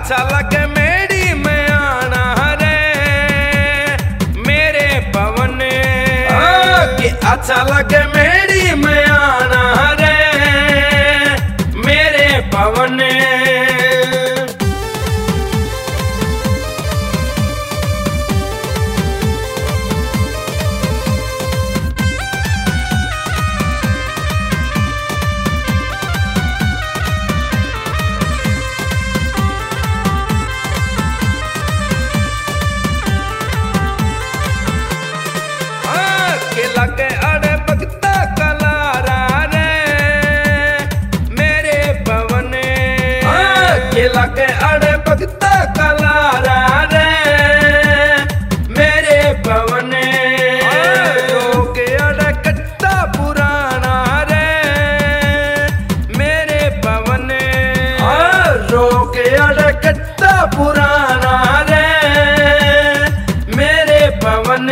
अच्छा लगे मेरी में आना रे मेरे पवन कि अच्छा लगे मेरी में आना रे मेरे पवन लगे अड़े भगता कलारा रे मेरे पवन के लगे अड़े भगता कलारा रे मेरे पवन लोग अड़े कट्टा पुराना रे मेरे पवन रोग अड़े कट्टा पुराना रे मेरे पवन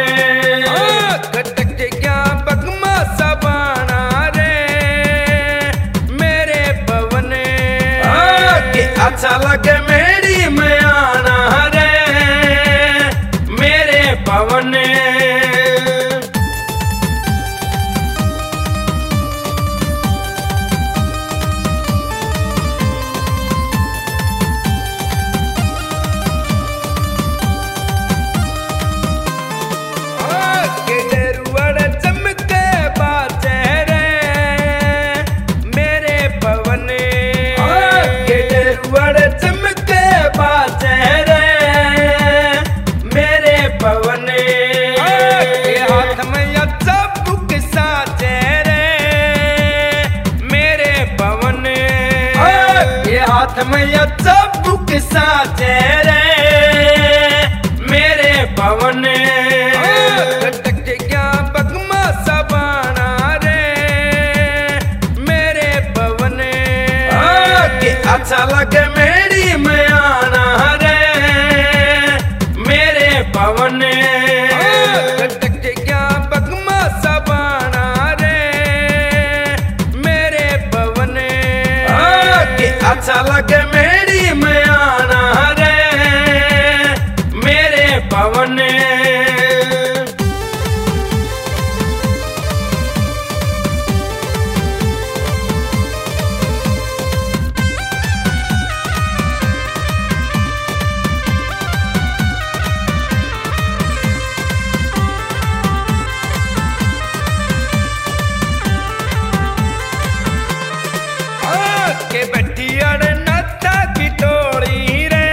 अच्छा लगे मेरी में आना रे मेरे पवन हाथ में चबुक साजे रे मेरे पवन कटक क्या बगमा सबाना रे मेरे पवन अच्छा लगे मेरी में आना रे मेरे पवन कटक क्या बगमा सबाना रे मेरे पवन अच्छा लगे मेरी में आना रे मेरे पवन के बैठी अड़ नत्था की टोली रे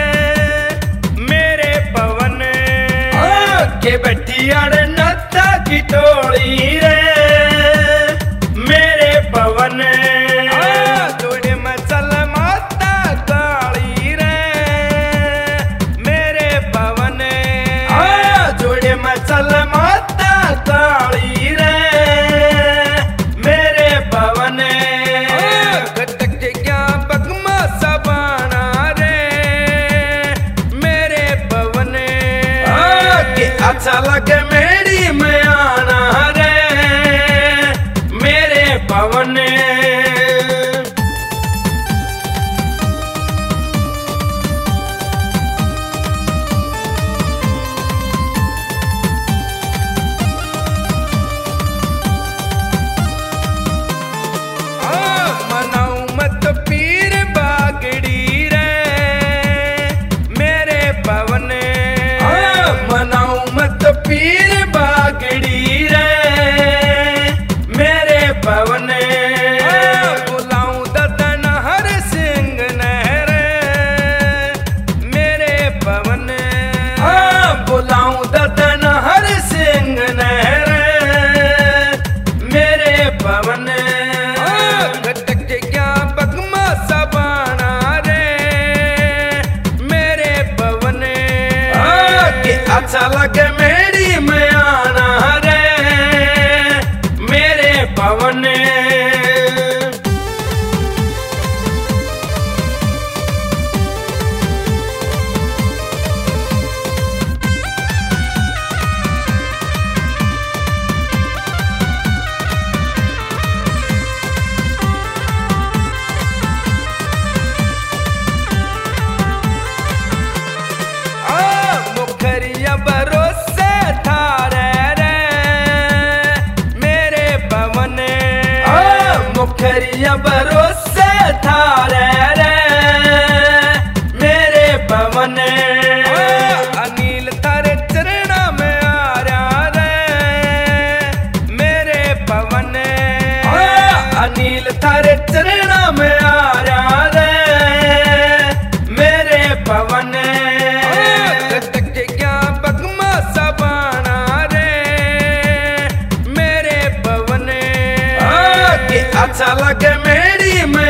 मेरे पवन के बैठी अड़ नत्था की टोली रे मेरे पवन जोड़े में चल माता काली रे मेरे पवन जोड़े में चल माता काली रे मेरे पवन अच्छा लगे मेरी में आना रे मेरे पवन मनाऊ मत पीर बागड़ी रे मेरे पवन मनाऊ मत पीर बागड़ी रे मेरे पवन बुलाऊं ददन हर सिंह नहरे मेरे पवन बुलाऊं ददन हर सिंह नहरे मेरे पवन कटक क्या बगमा सबाना रे मेरे पवन अच्छा लगे मेरी में आना रे मेरे पवन खरिया भरोसे थारे रे मेरे पवन। अनिल थारे चरणा में आ रहा रे मेरे पवन। अनिल थारे चरणा में आ रहा रे मेरे पवन। क्या बगमा सबाना रे मेरे पवन। अच्छा लगे मेरी